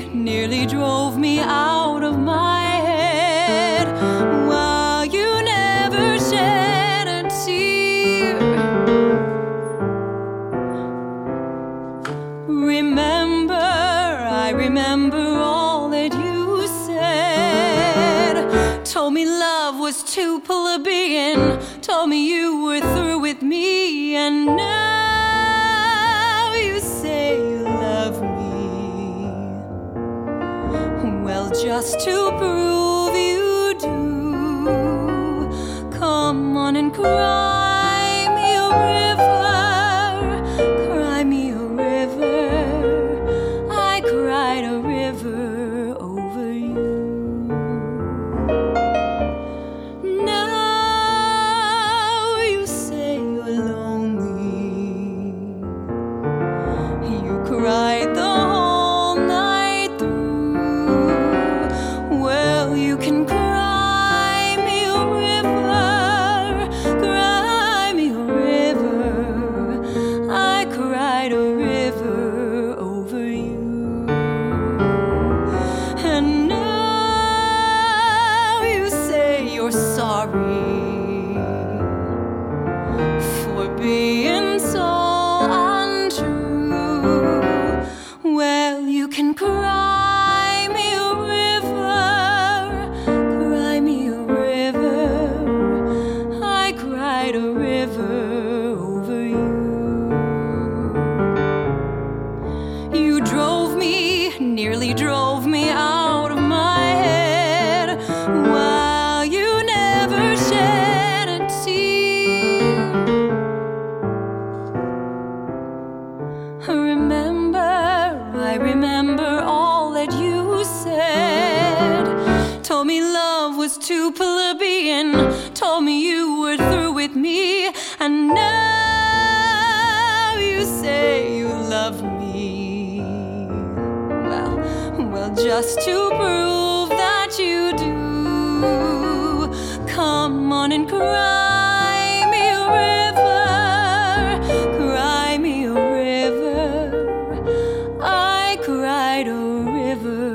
nearly drove me out of my head, while you never shed a tear. I remember all that you said. Told me love was too plebeian, told me you were through with me, and now you say you love me. Well, just to prove you do, come on and cry me a river, cry me a river. I cried a river over you. Now you say you're lonely. You cried the whole night through. Well, you can cry me a river, cry me a river. I cried a river over you. And now you say you're sorry for being so untrue. Well, you can cry me a river, cry me a river. I cried a river over you. You drove me, nearly drove me out of my head, while you never shed a tear. I remember all that you said. Told me love was too plebeian, told me you were through with me, and now you say you love me. Well, just to prove that you do, come on and cry me a river, cry me a river. I cried a river